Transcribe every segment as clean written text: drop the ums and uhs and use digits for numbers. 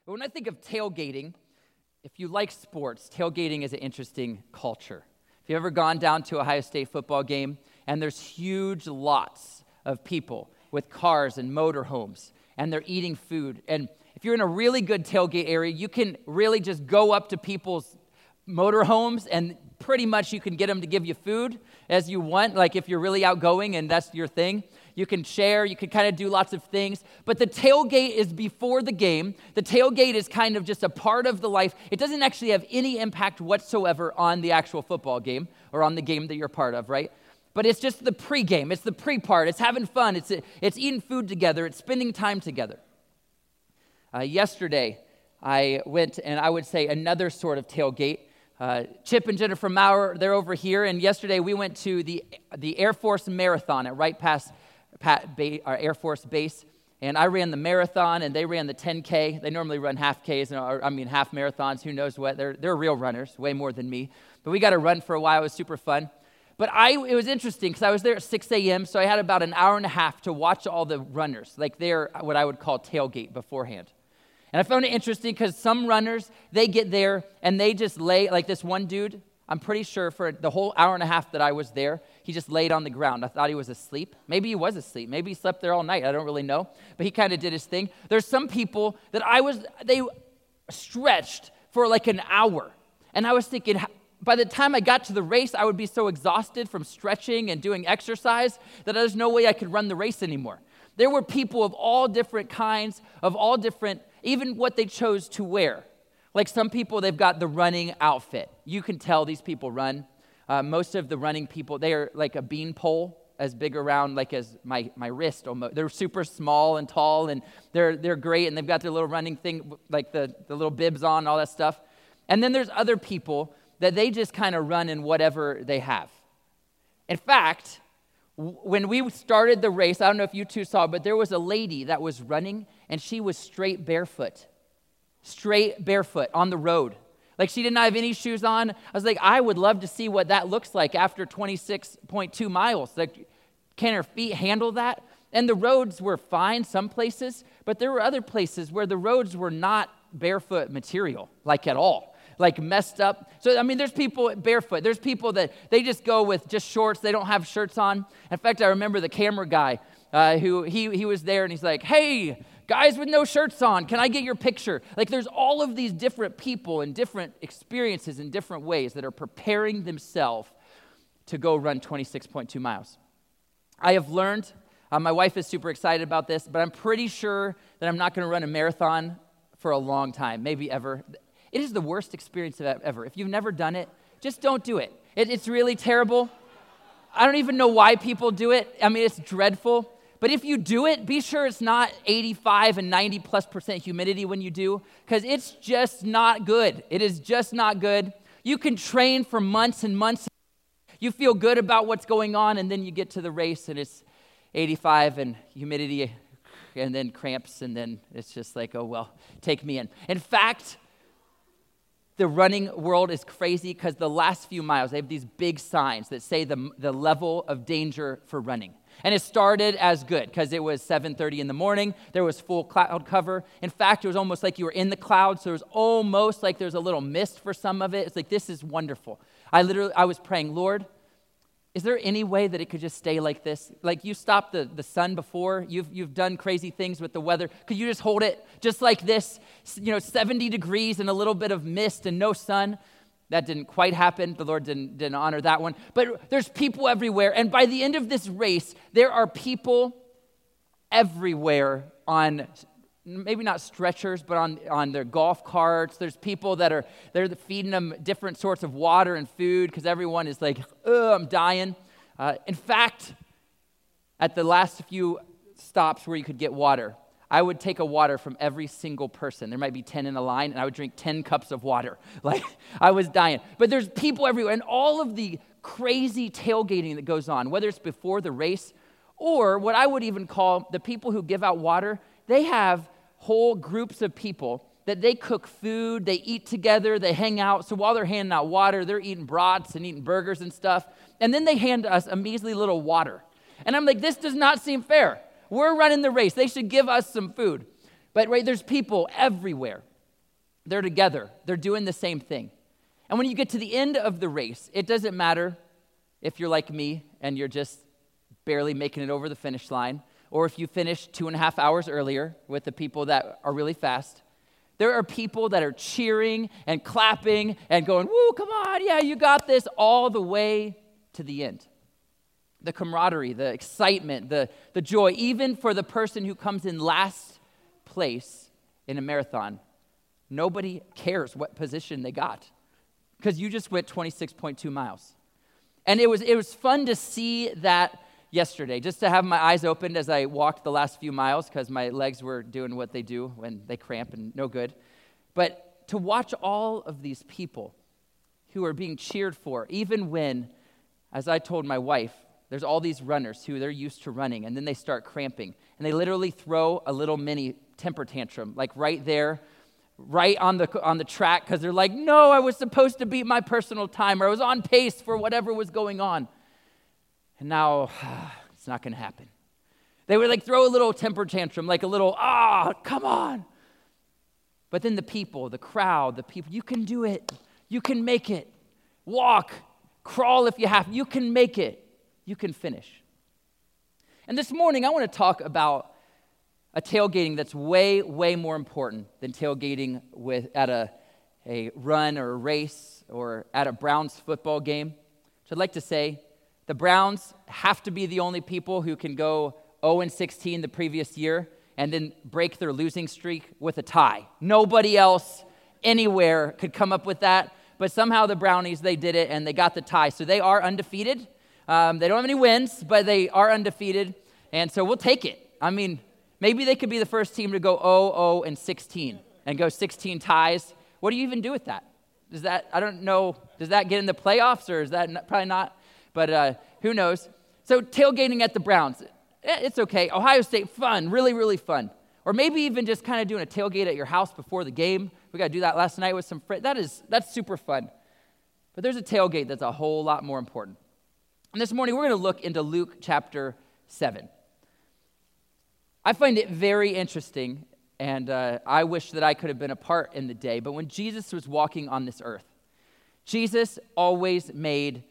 But when I think of tailgating, if you like sports, tailgating is an interesting culture. If you've ever gone down to a Ohio State football game, and there's huge lots of people with cars and motorhomes, and they're eating food. And if you're in a really good tailgate area, you can really just go up to people's motorhomes, and pretty much you can get them to give you food as you want. Like if you're really outgoing and that's your thing, you can share, you can kind of do lots of things. But the tailgate is before the game. The tailgate is kind of just a part of the life. It doesn't actually have any impact whatsoever on the actual football game or on the game that you're part of, right? But it's just the pregame. It's the pre-part. It's having fun. It's eating food together. It's spending time together. Yesterday, I went, and I would say another sort of tailgate. Chip and Jennifer Maurer, they're over here, and yesterday we went to the Air Force Marathon at right past our Air Force base, and I ran the marathon, and they ran the 10K. They normally run half Ks, half marathons, who knows what. They're real runners, way more than me. But we got to run for a while. It was super fun. But it was interesting because I was there at 6 a.m., so I had about an hour and a half to watch all the runners, like they're what I would call tailgate beforehand. And I found it interesting because some runners, they get there and they just lay, like this one dude, I'm pretty sure for the whole hour and a half that I was there, he just laid on the ground. I thought he was asleep. Maybe he was asleep. Maybe he slept there all night. I don't really know. But he kind of did his thing. There's some people that they stretched for like an hour. And I was thinking, by the time I got to the race, I would be so exhausted from stretching and doing exercise that there's no way I could run the race anymore. There were people of all different kinds, of all different, even what they chose to wear. Like some people, they've got the running outfit. You can tell these people run. Most of the running people, they are like a bean pole, as big around like as my wrist almost. They're super small and tall, and they're great, and they've got their little running thing, like the little bibs on, all that stuff. And then there's other people that they just kind of run in whatever they have. In fact, when we started the race, I don't know if you two saw, but there was a lady that was running, and she was straight barefoot on the road. Like she did not have any shoes on. I was like, I would love to see what that looks like after 26.2 miles. Like, can her feet handle that? And the roads were fine some places, but there were other places where the roads were not barefoot material, like at all. Like messed up. So, I mean, there's people barefoot. There's people that they just go with just shorts. They don't have shirts on. In fact, I remember the camera guy who he was there, and he's like, hey, guys with no shirts on, can I get your picture? Like there's all of these different people and different experiences in different ways that are preparing themselves to go run 26.2 miles. I have learned, my wife is super excited about this, but I'm pretty sure that I'm not going to run a marathon for a long time, maybe ever. It is the worst experience ever. If you've never done it, just don't do it. It's really terrible. I don't even know why people do it. I mean, it's dreadful. But if you do it, be sure it's not 85 and 90+% humidity when you do, because it's just not good. It is just not good. You can train for months and months. You feel good about what's going on, and then you get to the race, and it's 85 and humidity, and then cramps, and then it's just like, oh, well, take me in. In fact, the running world is crazy because the last few miles, they have these big signs that say the level of danger for running. And it started as good because it was 7:30 in the morning. There was full cloud cover. In fact, it was almost like you were in the clouds. So it was almost like there's a little mist for some of it. It's like, this is wonderful. I was praying, Lord, is there any way that it could just stay like this? Like you stopped the sun before. You've done crazy things with the weather. Could you just hold it just like this? 70 degrees and a little bit of mist and no sun. That didn't quite happen. The Lord didn't honor that one. But there's people everywhere. And by the end of this race, there are people everywhere on, maybe not stretchers, but on their golf carts. There's people they're feeding them different sorts of water and food because everyone is like, oh, I'm dying. In fact, at the last few stops where you could get water, I would take a water from every single person. There might be 10 in a line, and I would drink 10 cups of water. Like, I was dying. But there's people everywhere, and all of the crazy tailgating that goes on, whether it's before the race or what I would even call the people who give out water, they have whole groups of people that they cook food, they eat together, they hang out. So while they're handing out water, they're eating brats and eating burgers and stuff. And then they hand us a measly little water. And I'm like, this does not seem fair. We're running the race. They should give us some food. But right, there's people everywhere. They're together. They're doing the same thing. And when you get to the end of the race, it doesn't matter if you're like me and you're just barely making it over the finish line, or if you finish 2.5 hours earlier with the people that are really fast. There are people that are cheering and clapping and going, woo, come on, yeah, you got this, all the way to the end. The camaraderie, the excitement, the joy, even for the person who comes in last place in a marathon, nobody cares what position they got because you just went 26.2 miles. And it was fun to see that yesterday, just to have my eyes opened as I walked the last few miles because my legs were doing what they do when they cramp and no good. But to watch all of these people who are being cheered for, even when, as I told my wife, there's all these runners who they're used to running, and then they start cramping, and they literally throw a little mini temper tantrum, like right there, right on the track, because they're like, no, I was supposed to beat my personal time, or I was on pace for whatever was going on. And now, it's not going to happen. They would like throw a little temper tantrum, like a little, come on. But then the people, the crowd, the people, you can do it. You can make it. Walk, crawl if you have. You can make it. You can finish. And this morning, I want to talk about a tailgating that's way, way more important than tailgating at a run or a race or at a Browns football game. So I'd like to say the Browns have to be the only people who can go 0-16 the previous year and then break their losing streak with a tie. Nobody else anywhere could come up with that, but somehow the Brownies, they did it and they got the tie. So they are undefeated. They don't have any wins, but they are undefeated, and so we'll take it. I mean, maybe they could be the first team to go 0-16 and go 16 ties. What do you even do with that? Does that, I don't know, does that get in the playoffs, or is that probably not? But who knows? So tailgating at the Browns, it's okay. Ohio State, fun, really, really fun. Or maybe even just kind of doing a tailgate at your house before the game. We got to do that last night with some friends. That's super fun. But there's a tailgate that's a whole lot more important. And this morning, we're going to look into Luke chapter 7. I find it very interesting, and I wish that I could have been a part in the day, but when Jesus was walking on this earth, Jesus always made,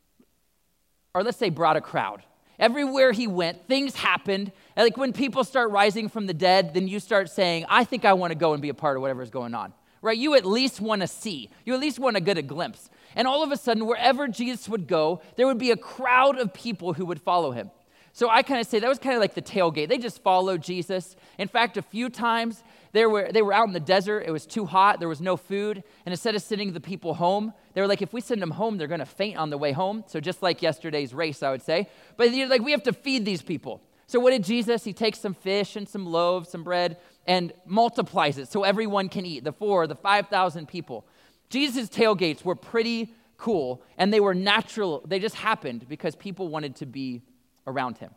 or let's say brought a crowd. Everywhere he went, things happened. And like when people start rising from the dead, then you start saying, I think I want to go and be a part of whatever's going on. Right? You at least want to see. You at least want to get a glimpse. And all of a sudden, wherever Jesus would go, there would be a crowd of people who would follow him. So I kind of say that was kind of like the tailgate. They just followed Jesus. In fact, a few times they were out in the desert. It was too hot. There was no food. And instead of sending the people home, they were like, if we send them home, they're going to faint on the way home. So just like yesterday's race, I would say. But you're like, we have to feed these people. So what did Jesus? He takes some fish and some loaves, some bread, and multiplies it so everyone can eat, the 5,000 people. Jesus' tailgates were pretty cool, and they were natural. They just happened because people wanted to be around him.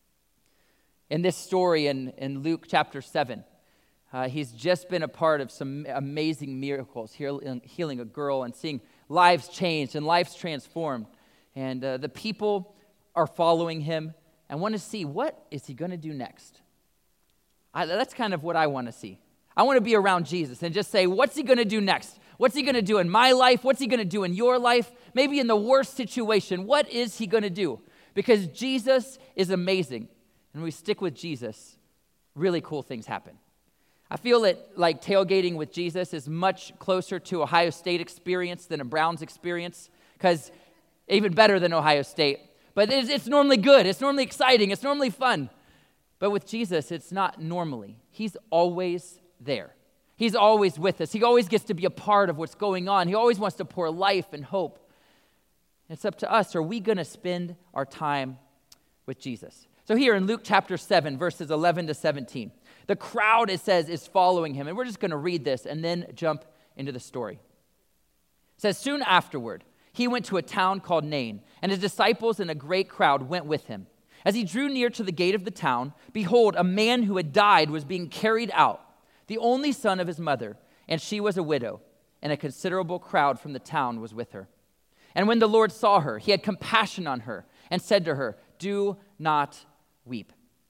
In this story in Luke chapter 7, he's just been a part of some amazing miracles, healing a girl and seeing lives changed and lives transformed. And the people are following him and want to see, what is he going to do next? That's kind of what I want to see. I want to be around Jesus and just say, what's he going to do next? What's he going to do in my life? What's he going to do in your life? Maybe in the worst situation, what is he going to do? Because Jesus is amazing. And when we stick with Jesus, really cool things happen. I feel that like tailgating with Jesus is much closer to Ohio State experience than a Browns experience, because even better than Ohio State. But it's normally good. It's normally exciting. It's normally fun. But with Jesus, it's not normally. He's always there. He's always with us. He always gets to be a part of what's going on. He always wants to pour life and hope. It's up to us. Are we going to spend our time with Jesus? So here in Luke chapter 7, verses 11 to 17, the crowd, it says, is following him. And we're just going to read this and then jump into the story. It says, soon afterward, he went to a town called Nain, and his disciples and a great crowd went with him. As he drew near to the gate of the town, behold, a man who had died was being carried out, the only son of his mother, and she was a widow, and a considerable crowd from the town was with her. And when the Lord saw her, he had compassion on her and said to her, do not weep.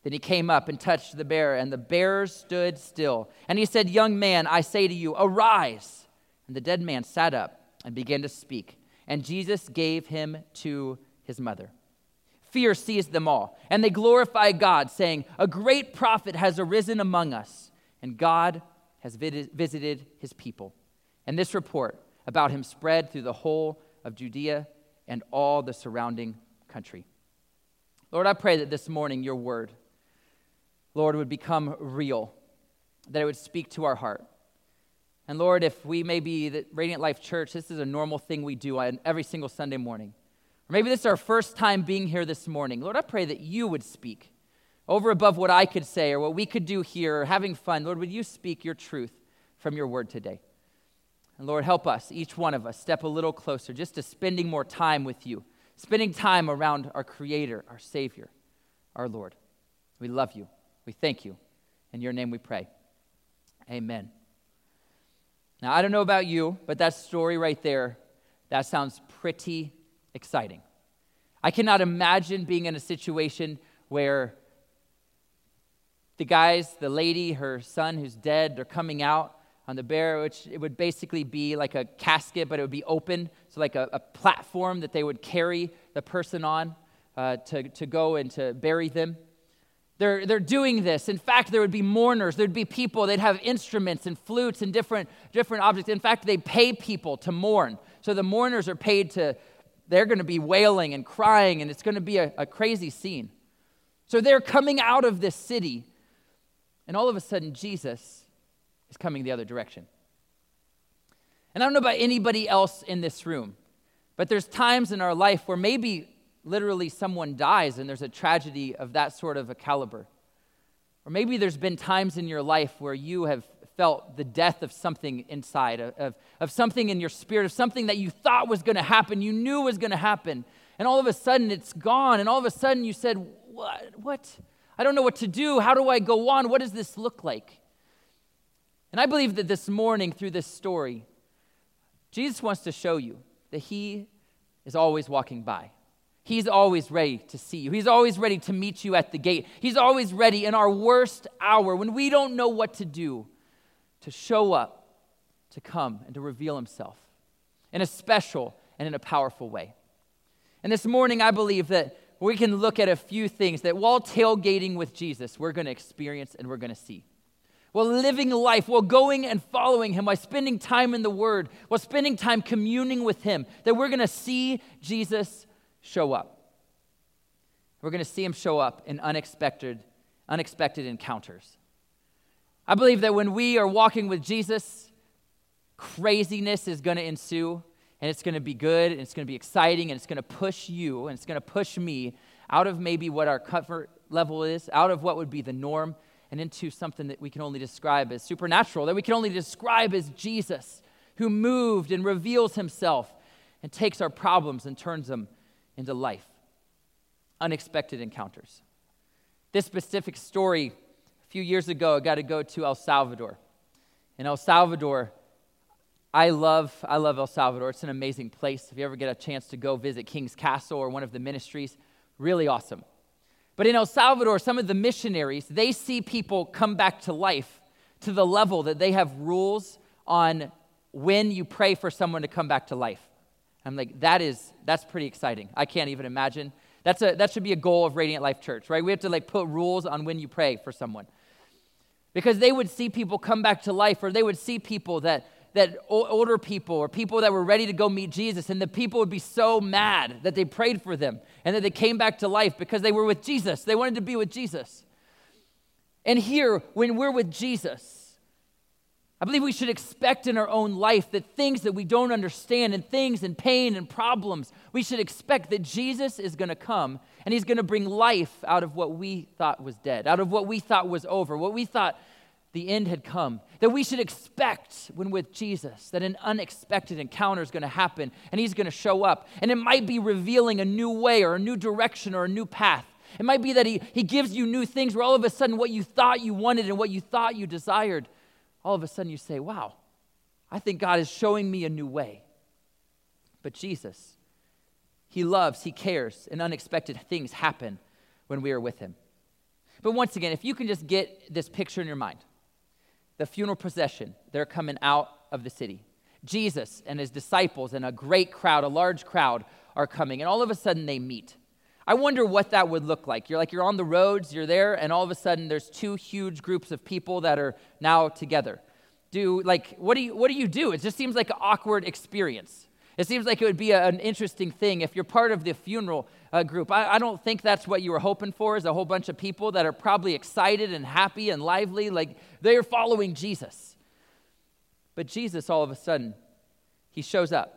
Then he came up and touched the bear, and the bear stood still. And he said, "Young man, I say to you, arise." And the dead man sat up and began to speak. And Jesus gave him to his mother. Fear seized them all, and they glorified God, saying, "A great prophet has arisen among us, and God has visited his people." And this report about him spread through the whole of Judea and all the surrounding country. Lord, I pray that this morning your word, Lord, would become real, that it would speak to our heart. And Lord, if we may be the Radiant Life Church, this is a normal thing we do on every single Sunday morning. Or maybe this is our first time being here this morning. Lord, I pray that you would speak over above what I could say or what we could do here or having fun. Lord, would you speak your truth from your word today? And Lord, help us, each one of us, step a little closer just to spending more time with you, spending time around our Creator, our Savior, our Lord. We love you. We thank you. In your name we pray. Amen. Now, I don't know about you, but that story right there, that sounds pretty exciting. I cannot imagine being in a situation where the lady, her son who's dead, they're coming out on the bear, which it would basically be like a casket, but it would be open, so like a platform that they would carry the person on to go and to bury them. They're doing this. In fact, there would be mourners. There'd be people. They'd have instruments and flutes and different objects. In fact, they pay people to mourn. So the mourners are paid they're going to be wailing and crying, and it's going to be a crazy scene. So they're coming out of this city, and all of a sudden, Jesus is coming the other direction. And I don't know about anybody else in this room, but there's times in our life where maybe literally someone dies and there's a tragedy of that sort of a caliber. Or maybe there's been times in your life where you have felt the death of something inside, of something in your spirit, of something that you thought was going to happen, you knew was going to happen, and all of a sudden it's gone, and all of a sudden you said, What? I don't know what to do. How do I go on? What does this look like? And I believe that this morning through this story, Jesus wants to show you that he is always walking by. He's always ready to see you. He's always ready to meet you at the gate. He's always ready in our worst hour when we don't know what to do to show up, to come, and to reveal himself in a special and in a powerful way. And this morning, I believe that we can look at a few things that while tailgating with Jesus, we're going to experience and we're going to see. While living life, while going and following him, while spending time in the Word, while spending time communing with him, that we're going to see Jesus show up. We're going to see him show up in unexpected encounters. I believe that when we are walking with Jesus, craziness is going to ensue, and it's going to be good, and it's going to be exciting, and it's going to push you, and it's going to push me out of maybe what our comfort level is, out of what would be the norm, and into something that we can only describe as supernatural, that we can only describe as Jesus, who moved and reveals himself and takes our problems and turns them into life. Unexpected encounters. This specific story, a few years ago, I got to go to El Salvador. In El Salvador, I love El Salvador. It's an amazing place. If you ever get a chance to go visit King's Castle or one of the ministries, really awesome. But in El Salvador, some of the missionaries, they see people come back to life to the level that they have rules on when you pray for someone to come back to life. I'm like, that's pretty exciting. I can't even imagine. That should be a goal of Radiant Life Church, right? We have to put rules on when you pray for someone. Because they would see people come back to life, or they would see people that older people or people that were ready to go meet Jesus, and the people would be so mad that they prayed for them and that they came back to life because they were with Jesus. They wanted to be with Jesus. And here, when we're with Jesus, I believe we should expect in our own life that things that we don't understand and things and pain and problems, we should expect that Jesus is going to come and he's going to bring life out of what we thought was dead, out of what we thought was over, what we thought the end had come. That we should expect when with Jesus that an unexpected encounter is going to happen and he's going to show up. And it might be revealing a new way or a new direction or a new path. It might be that he gives you new things where all of a sudden what you thought you wanted and what you thought you desired, all of a sudden you say, wow, I think God is showing me a new way. But Jesus, he loves, he cares, and unexpected things happen when we are with him. But once again, if you can just get this picture in your mind, the funeral procession, they're coming out of the city. Jesus and his disciples and a great crowd, a large crowd, are coming, and all of a sudden they meet. I wonder what that would look like. You're on the roads, you're there, and all of a sudden there's two huge groups of people that are now together. What do you do? It just seems like an awkward experience. It seems like it would be an interesting thing if you're part of the funeral group. I don't think that's what you were hoping for, is a whole bunch of people that are probably excited and happy and lively, like they're following Jesus. But Jesus, all of a sudden, he shows up.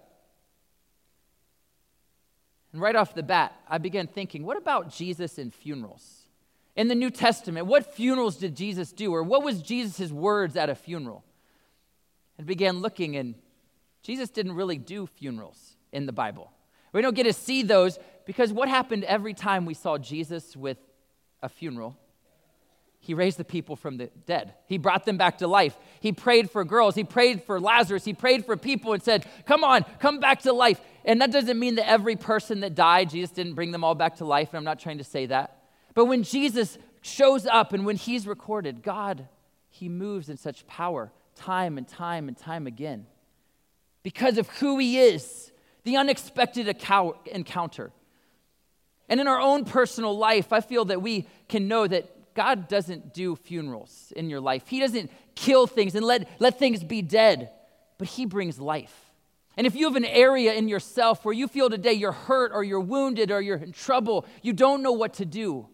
And right off the bat, I began thinking, what about Jesus in funerals? In the New Testament, what funerals did Jesus do? Or what was Jesus' words at a funeral? And began looking, and Jesus didn't really do funerals in the Bible. We don't get to see those because what happened every time we saw Jesus with a funeral? He raised the people from the dead. He brought them back to life. He prayed for girls. He prayed for Lazarus. He prayed for people and said, come on, come back to life. And that doesn't mean that every person that died, Jesus didn't bring them all back to life, and I'm not trying to say that. But when Jesus shows up and when he's recorded, God, he moves in such power time and time and time again because of who he is, the unexpected encounter. And in our own personal life, I feel that we can know that God doesn't do funerals in your life. He doesn't kill things and let things be dead, but he brings life. And if you have an area in yourself where you feel today you're hurt or you're wounded or you're in trouble, you don't know what to do,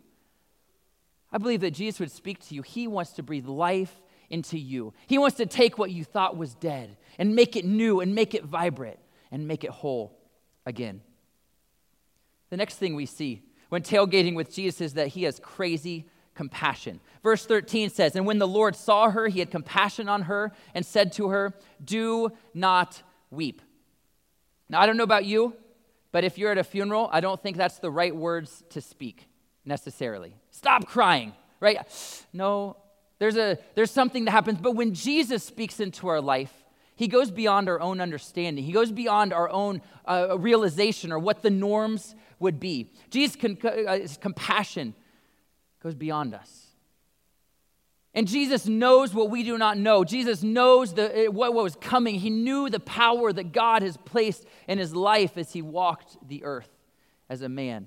I believe that Jesus would speak to you. He wants to breathe life into you. He wants to take what you thought was dead and make it new and make it vibrant and make it whole again. The next thing we see when tailgating with Jesus is that he has crazy compassion. Verse 13 says, and when the Lord saw her, he had compassion on her and said to her, do not weep. Now, I don't know about you, but if you're at a funeral, I don't think that's the right words to speak necessarily. Stop crying, right? No, there's something that happens. But when Jesus speaks into our life, he goes beyond our own understanding. He goes beyond our own realization or what the norms would be. Jesus' compassion goes beyond us. And Jesus knows what we do not know. Jesus knows what was coming. He knew the power that God has placed in his life as he walked the earth as a man.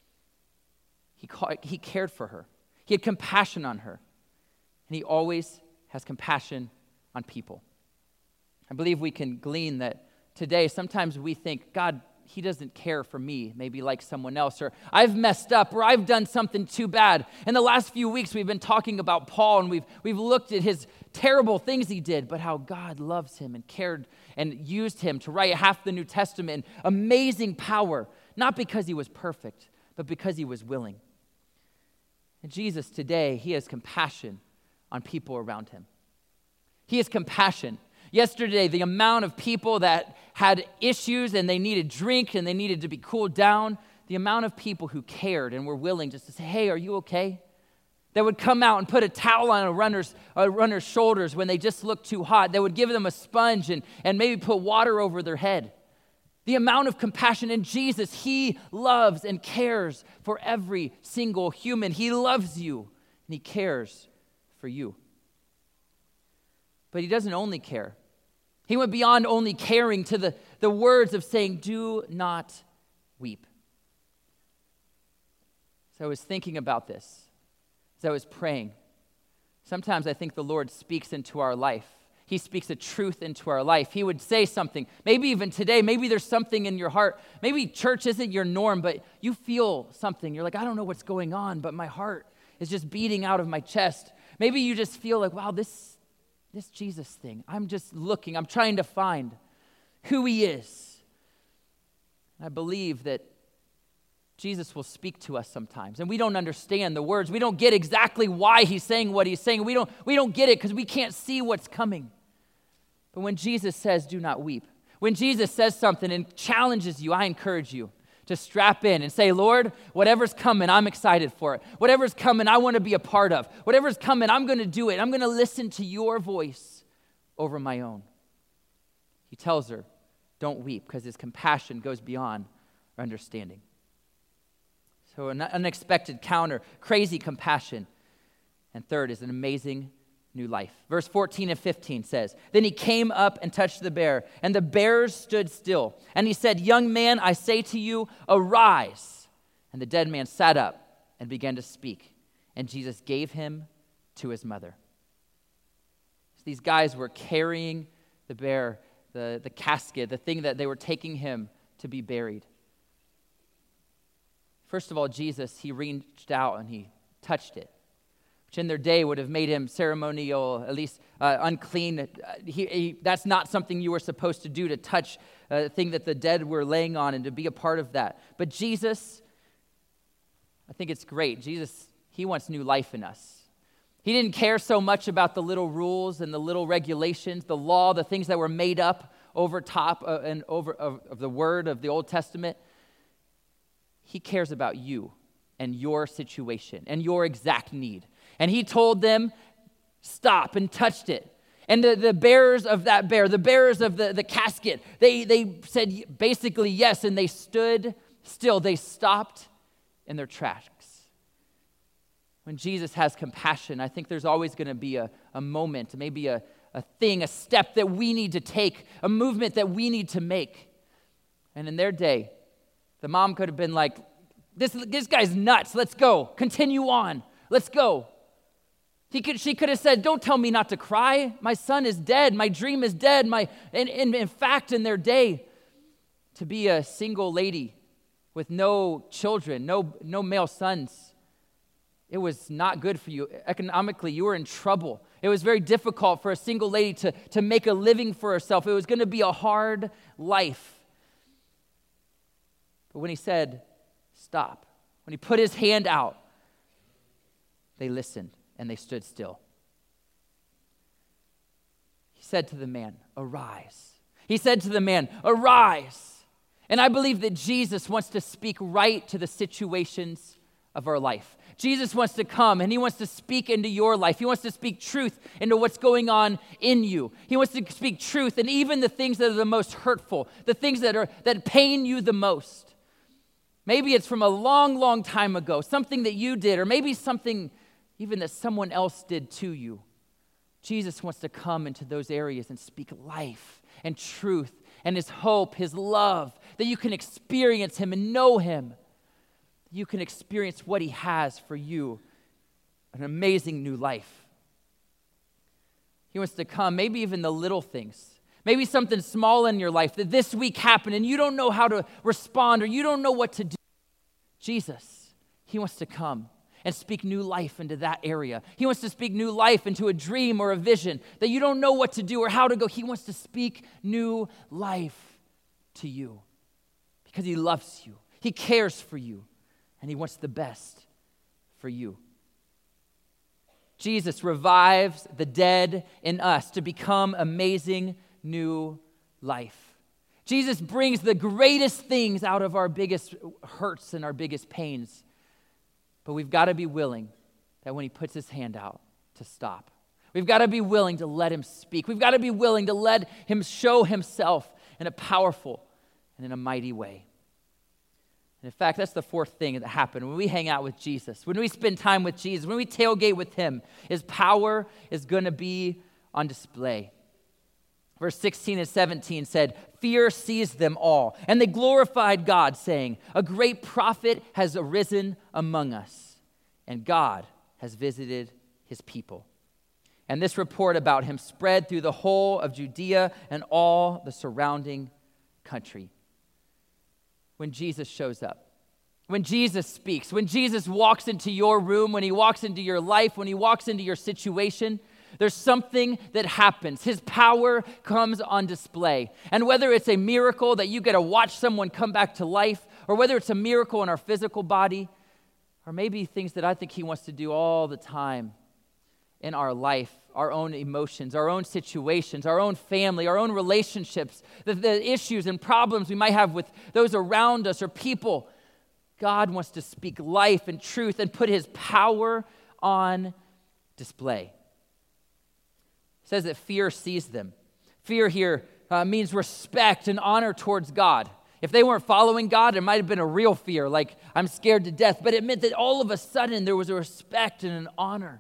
He cared for her. He had compassion on her. And he always has compassion on people. I believe we can glean that today sometimes we think, God, he doesn't care for me, maybe like someone else, or I've messed up, or I've done something too bad. In the last few weeks, we've been talking about Paul, and we've looked at his terrible things he did, but how God loves him and cared and used him to write half the New Testament. Amazing power, not because he was perfect, but because he was willing. And Jesus today, he has compassion on people around him. He has compassion. Yesterday, the amount of people that had issues and they needed drink and they needed to be cooled down, the amount of people who cared and were willing just to say, hey, are you okay? That would come out and put a towel on a runner's shoulders when they just looked too hot. They would give them a sponge and maybe put water over their head. The amount of compassion in Jesus, he loves and cares for every single human. He loves you and he cares for you. But he doesn't only care. He went beyond only caring to the words of saying, do not weep. So I was thinking about this as I was praying. Sometimes I think the Lord speaks into our life. He speaks a truth into our life. He would say something. Maybe even today, maybe there's something in your heart. Maybe church isn't your norm, but you feel something. You're like, I don't know what's going on, but my heart is just beating out of my chest. Maybe you just feel like, wow, this Jesus thing, I'm just looking, I'm trying to find who he is. I believe that Jesus will speak to us sometimes, and we don't understand the words. We don't get exactly why he's saying what he's saying. We don't get it because we can't see what's coming. But when Jesus says, do not weep, when Jesus says something and challenges you, I encourage you to strap in and say, Lord, whatever's coming, I'm excited for it. Whatever's coming, I want to be a part of. Whatever's coming, I'm going to do it. I'm going to listen to your voice over my own. He tells her, don't weep, because his compassion goes beyond our understanding. So an unexpected counter, crazy compassion. And third is an amazing new life. Verse 14 and 15 says, "Then he came up and touched the bear, and the bears stood still. And he said, 'Young man, I say to you, arise.' And the dead man sat up and began to speak. And Jesus gave him to his mother." So these guys were carrying the bear, the casket, the thing that they were taking him to be buried. First of all, Jesus, he reached out and he touched it, which in their day would have made him ceremonial, at least unclean. That's not something you were supposed to do, to touch a thing that the dead were laying on and to be a part of that. But Jesus, I think it's great. Jesus, he wants new life in us. He didn't care so much about the little rules and the little regulations, the law, the things that were made up over top of the word of the Old Testament. He cares about you and your situation and your exact need. And he told them, stop, and touched it. And the bearers of that bear, the bearers of the casket, they said basically yes, and they stood still. They stopped in their tracks. When Jesus has compassion, I think there's always going to be a moment, maybe a thing, a step that we need to take, a movement that we need to make. And in their day, the mom could have been like, this guy's nuts, let's go, continue on, let's go. She could have said, don't tell me not to cry, my son is dead, my dream is dead. In fact, in their day, to be a single lady with no children, no male sons, it was not good for you. Economically, you were in trouble. It was very difficult for a single lady to make a living for herself. It was going to be a hard life. But when he said, stop, when he put his hand out, they listened and they stood still. He said to the man, arise. He said to the man, arise. And I believe that Jesus wants to speak right to the situations of our life. Jesus wants to come and he wants to speak into your life. He wants to speak truth into what's going on in you. He wants to speak truth and even the things that are the most hurtful, the things that pain you the most. Maybe it's from a long, long time ago, something that you did, or maybe something even that someone else did to you. Jesus wants to come into those areas and speak life and truth and his hope, his love, that you can experience him and know him. You can experience what he has for you, an amazing new life. He wants to come, maybe even the little things, maybe something small in your life that this week happened and you don't know how to respond or you don't know what to do. Jesus, he wants to come and speak new life into that area. He wants to speak new life into a dream or a vision that you don't know what to do or how to go. He wants to speak new life to you because he loves you. He cares for you. And he wants the best for you. Jesus revives the dead in us to become amazing new life. Jesus brings the greatest things out of our biggest hurts and our biggest pains. But we've got to be willing that when he puts his hand out, to stop. We've got to be willing to let him speak. We've got to be willing to let him show himself in a powerful and in a mighty way. In fact, that's the fourth thing that happened when we hang out with Jesus, when we spend time with Jesus, when we tailgate with him, his power is going to be on display. Verse 16 and 17 said, fear seized them all, and they glorified God, saying, a great prophet has arisen among us, and God has visited his people. And this report about him spread through the whole of Judea and all the surrounding country. When Jesus shows up, when Jesus speaks, when Jesus walks into your room, when he walks into your life, when he walks into your situation, there's something that happens. His power comes on display. And whether it's a miracle that you get to watch someone come back to life, or whether it's a miracle in our physical body, or maybe things that I think he wants to do all the time in our life, our own emotions, our own situations, our own family, our own relationships, the issues and problems we might have with those around us or people. God wants to speak life and truth and put his power on display. It says that fear seized them. Fear here means respect and honor towards God. If they weren't following God, it might have been a real fear, like I'm scared to death. But it meant that all of a sudden there was a respect and an honor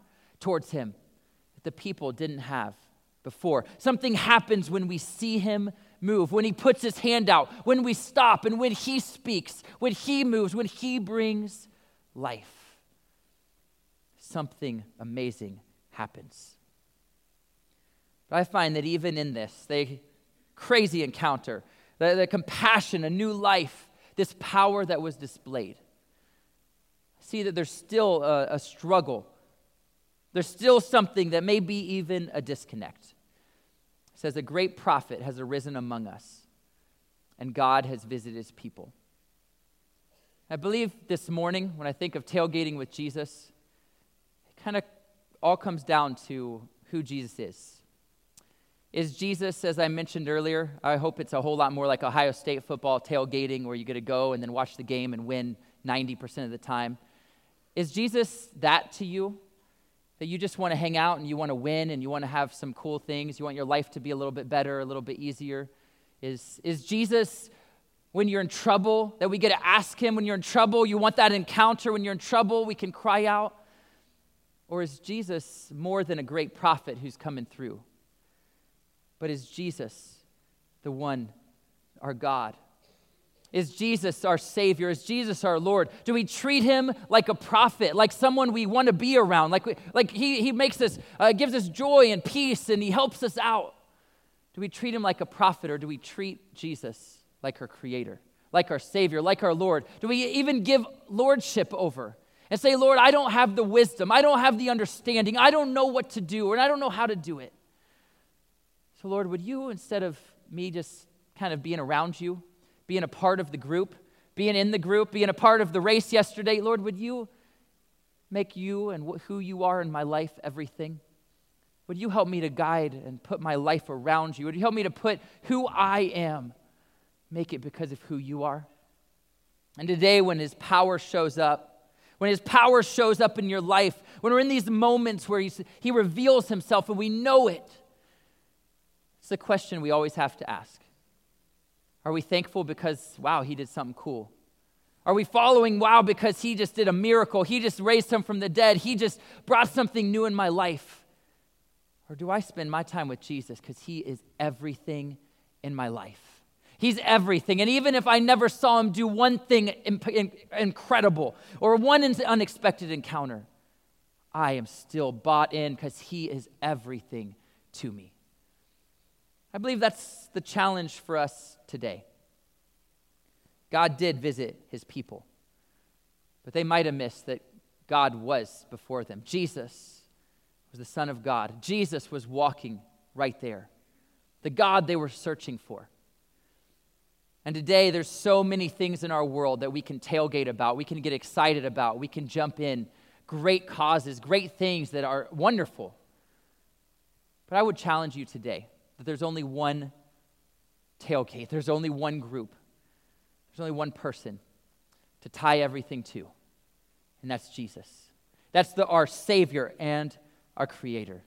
towards him that the people didn't have before. Something happens when we see him move, when he puts his hand out, when we stop, and when he speaks, when he moves, when he brings life. Something amazing happens. But I find that even in this, the crazy encounter, the compassion, a new life, this power that was displayed, I see that there's still a struggle. There's still something that may be even a disconnect. It says, a great prophet has arisen among us, and God has visited his people. I believe this morning, when I think of tailgating with Jesus, it kind of all comes down to who Jesus is. Is Jesus, as I mentioned earlier, I hope it's a whole lot more like Ohio State football tailgating where you get to go and then watch the game and win 90% of the time. Is Jesus that to you? That you just want to hang out and you want to win and you want to have some cool things? You want your life to be a little bit better, a little bit easier? Is Jesus when you're in trouble, that we get to ask him when you're in trouble? You want that encounter when you're in trouble, we can cry out? Or is Jesus more than a great prophet who's coming through? But is Jesus the one, our God? Is Jesus our Savior? Is Jesus our Lord? Do we treat him like a prophet, like someone we want to be around, like he makes us, gives us joy and peace, and he helps us out? Do we treat him like a prophet, or do we treat Jesus like our Creator, like our Savior, like our Lord? Do we even give lordship over and say, Lord, I don't have the wisdom, I don't have the understanding, I don't know what to do, and I don't know how to do it. So Lord, would you, instead of me just kind of being around you, being a part of the group, being in the group, being a part of the race yesterday, Lord, would you make you and who you are in my life everything? Would you help me to guide and put my life around you? Would you help me to put who I am, make it because of who you are? And today when his power shows up, when his power shows up in your life, when we're in these moments where he reveals himself and we know it, it's the question we always have to ask. Are we thankful because, wow, he did something cool? Are we following, wow, because he just did a miracle, he just raised him from the dead, he just brought something new in my life? Or do I spend my time with Jesus because he is everything in my life? He's everything. And even if I never saw him do one thing incredible or one unexpected encounter, I am still bought in because he is everything to me. I believe that's the challenge for us today. God did visit his people, but they might have missed that God was before them. Jesus was the Son of God. Jesus was walking right there, the God they were searching for. And today, there's so many things in our world that we can tailgate about, we can get excited about, we can jump in, great causes, great things that are wonderful. But I would challenge you today that there's only one tailgate, there's only one group, there's only one person to tie everything to, and that's Jesus. That's our Savior and our Creator.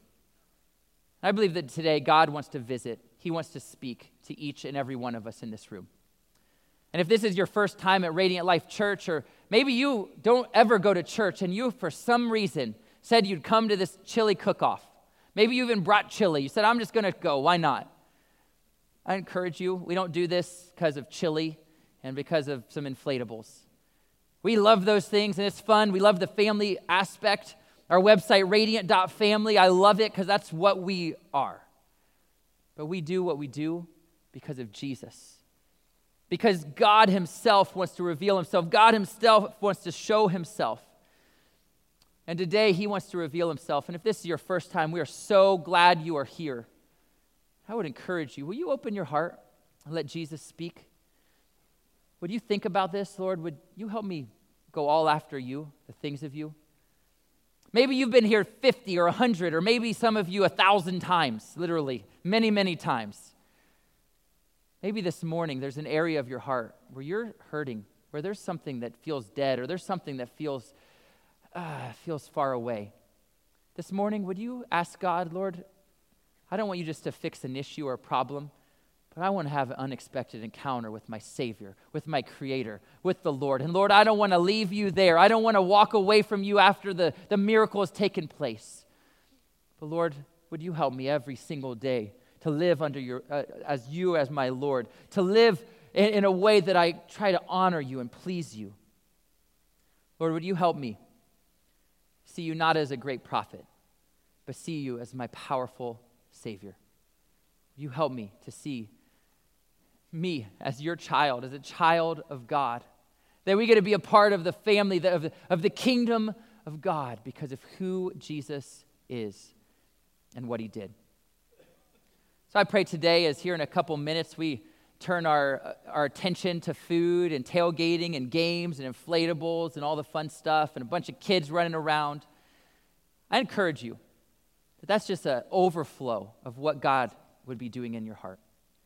I believe that today God wants to visit, he wants to speak to each and every one of us in this room. And if this is your first time at Radiant Life Church, or maybe you don't ever go to church and you, for some reason, said you'd come to this chili cook-off. Maybe you even brought chili. You said, I'm just going to go. Why not? I encourage you, we don't do this because of chili and because of some inflatables. We love those things, and it's fun. We love the family aspect. Our website, radiant.family, I love it because that's what we are. But we do what we do because of Jesus. Because God himself wants to reveal himself. God himself wants to show himself. And today he wants to reveal himself. And if this is your first time, we are so glad you are here. I would encourage you, will you open your heart and let Jesus speak? Would you think about this, Lord? Would you help me go all after you, the things of you? Maybe you've been here 50 or 100, or maybe some of you 1,000 times, literally, many, many times. Maybe this morning there's an area of your heart where you're hurting, where there's something that feels dead, or there's something that feels far away. This morning, would you ask God, Lord, I don't want you just to fix an issue or a problem, but I want to have an unexpected encounter with my Savior, with my Creator, with the Lord. And Lord, I don't want to leave you there. I don't want to walk away from you after the miracle has taken place. But Lord, would you help me every single day to live under as my Lord, to live in a way that I try to honor you and please you. Lord, would you help me see you not as a great prophet, but see you as my powerful Savior. Would you help me to see me as your child, as a child of God, that we get to be a part of the family, of the kingdom of God because of who Jesus is and what he did. So I pray today, as here in a couple minutes, we turn our attention to food and tailgating and games and inflatables and all the fun stuff and a bunch of kids running around. I encourage you that that's just an overflow of what God would be doing in your heart.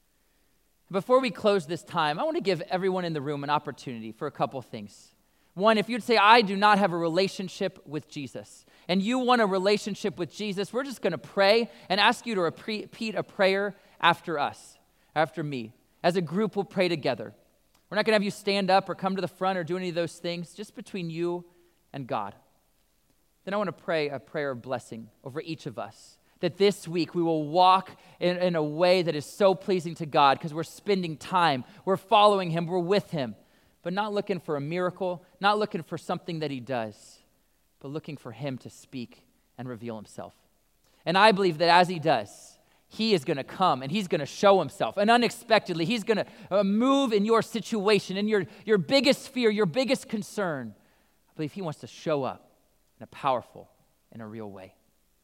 Before we close this time, I want to give everyone in the room an opportunity for a couple things. One, if you'd say, I do not have a relationship with Jesus, and you want a relationship with Jesus, we're just going to pray and ask you to repeat a prayer after us, after me. As a group, we'll pray together. We're not going to have you stand up or come to the front or do any of those things, just between you and God. Then I want to pray a prayer of blessing over each of us, that this week we will walk in a way that is so pleasing to God because we're spending time, we're following him, we're with him, but not looking for a miracle, not looking for something that he does, but looking for him to speak and reveal himself. And I believe that as he does, he is going to come and he's going to show himself. And unexpectedly, he's going to move in your situation, in your biggest fear, your biggest concern. I believe he wants to show up in a powerful, in a real way.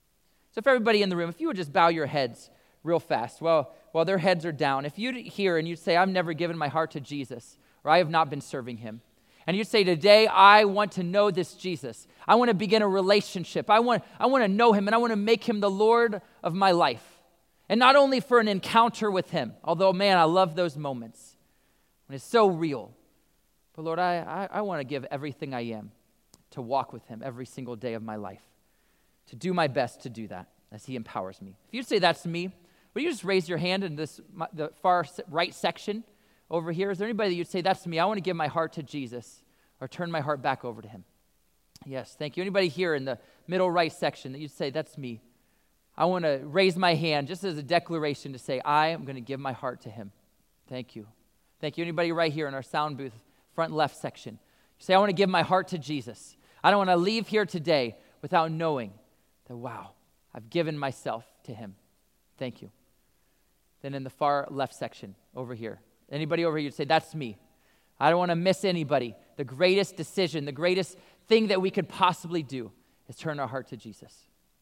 So for everybody in the room, if you would just bow your heads real fast while their heads are down. If you'd hear and you'd say, I've never given my heart to Jesus, or I have not been serving him. And you'd say, today I want to know this Jesus. I want to begin a relationship. I want to know him, and I want to make him the Lord of my life. And not only for an encounter with him, although, man, I love those moments when it's so real. But Lord, I want to give everything I am to walk with him every single day of my life, to do my best to do that as he empowers me. If you'd say that's me, would you just raise your hand in the far right section over here? Is there anybody that you'd say, that's me, I want to give my heart to Jesus or turn my heart back over to him? Yes, thank you. Anybody here in the middle right section that you'd say, that's me, I want to raise my hand just as a declaration to say, I am going to give my heart to him. Thank you. Thank you. Anybody right here in our sound booth, front left section? You say, I want to give my heart to Jesus. I don't want to leave here today without knowing that, wow, I've given myself to him. Thank you. Then in the far left section over here, anybody over here, you'd say, that's me. I don't want to miss anybody. The greatest decision, the greatest thing that we could possibly do is turn our heart to Jesus.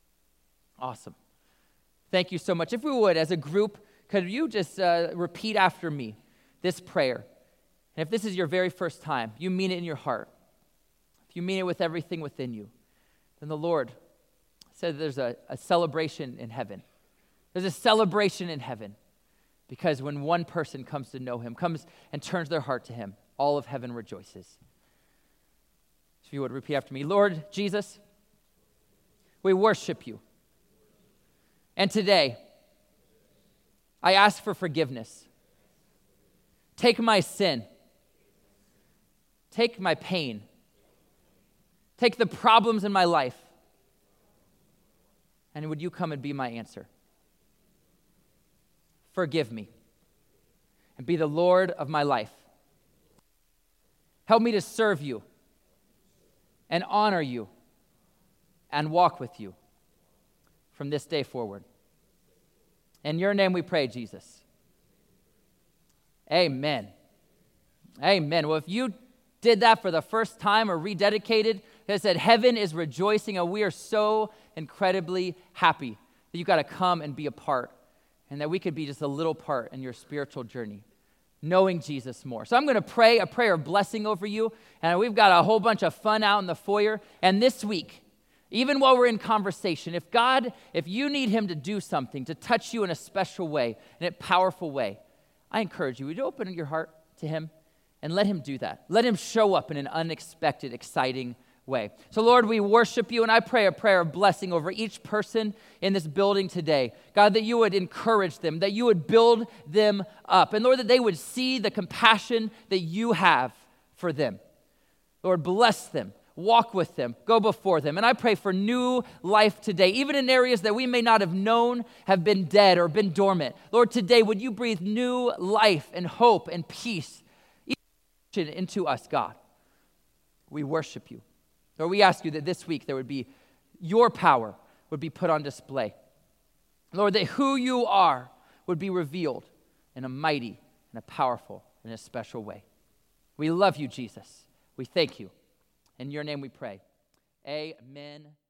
Awesome. Thank you so much. If we would, as a group, could you just repeat after me this prayer? And if this is your very first time, you mean it in your heart, if you mean it with everything within you, then the Lord said there's a celebration in heaven. There's a celebration in heaven because when one person comes to know him, comes and turns their heart to him, all of heaven rejoices. So if you would repeat after me, Lord Jesus, we worship you. And today, I ask for forgiveness. Take my sin. Take my pain. Take the problems in my life. And would you come and be my answer? Forgive me and be the Lord of my life. Help me to serve you and honor you and walk with you from this day forward. In your name we pray, Jesus. Amen. Amen. Well, if you did that for the first time or rededicated, it said heaven is rejoicing, and we are so incredibly happy that you got to come and be a part, and that we could be just a little part in your spiritual journey, knowing Jesus more. So I'm going to pray a prayer of blessing over you, and we've got a whole bunch of fun out in the foyer. And this week, even while we're in conversation, if you need him to do something, to touch you in a special way, in a powerful way, I encourage you, would you open your heart to him and let him do that? Let him show up in an unexpected, exciting way. So Lord, we worship you, and I pray a prayer of blessing over each person in this building today. God, that you would encourage them, that you would build them up, and Lord, that they would see the compassion that you have for them. Lord, bless them walk with them, go before them. And I pray for new life today, even in areas that we may not have known have been dead or been dormant. Lord, today, would you breathe new life and hope and peace into us, God? We worship you. Lord, we ask you that this week there would be your power would be put on display. Lord, that who you are would be revealed in a mighty and a powerful and a special way. We love you, Jesus. We thank you. In your name we pray. Amen.